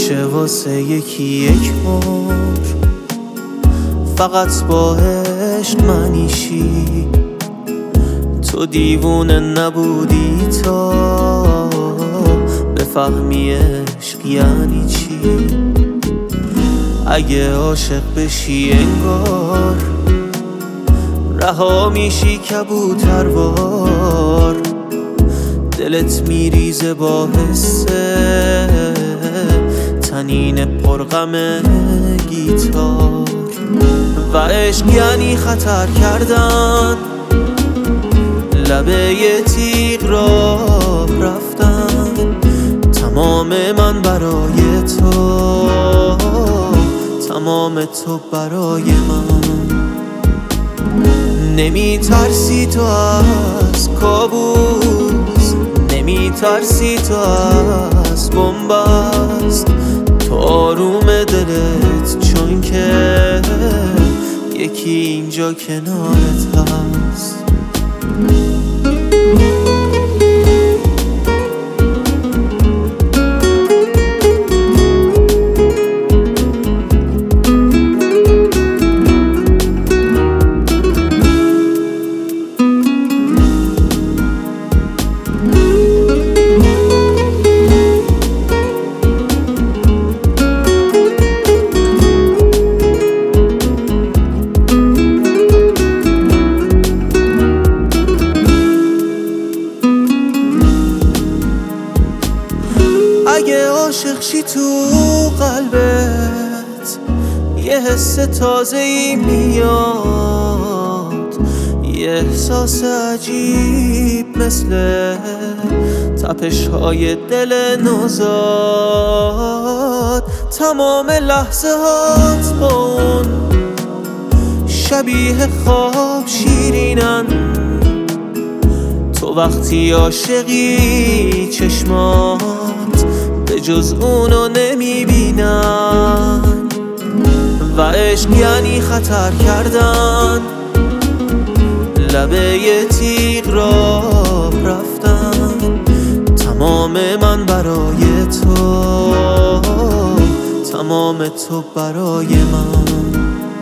میشه واسه یکی یک عمر فقط با عشق منیشی. تو دیوونه نبودی تا بفهمی عشق یعنی چی. اگه عاشق بشی انگار رها میشی کبوتروار، دلت میریزه با حسه تنین پرغم گیتار. و عشق یعنی خطر کردن، لبه یه تیغ را رفتن. تمام من برای تو، تمام تو برای من. نمی ترسی تو از کابوس، نمی ترسی تو از بنبست. تو آروم دلت چون که یکی اینجا کنارت هست. اگه عاشق شی تو قلبت یه حس تازه‌ای میاد، یه احساس عجیب مثل تپش‌های دل نوزاد. تمام لحظه هات با اون شبیه خواب شیرینن. تو وقتی عاشقی چشمات به جز اونو نمیبینن. و عشق یعنی خطر کردن، لبه یه تیغ را رفتن. تمام من برای تو، تمام تو برای من.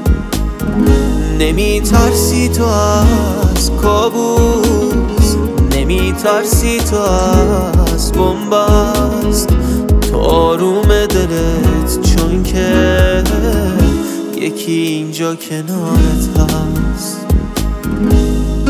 نمی ترسی تو از کابوس، نمی ترسی تو از بنبست. تو آروم دلت چون که یکی اینجا کنارت هست.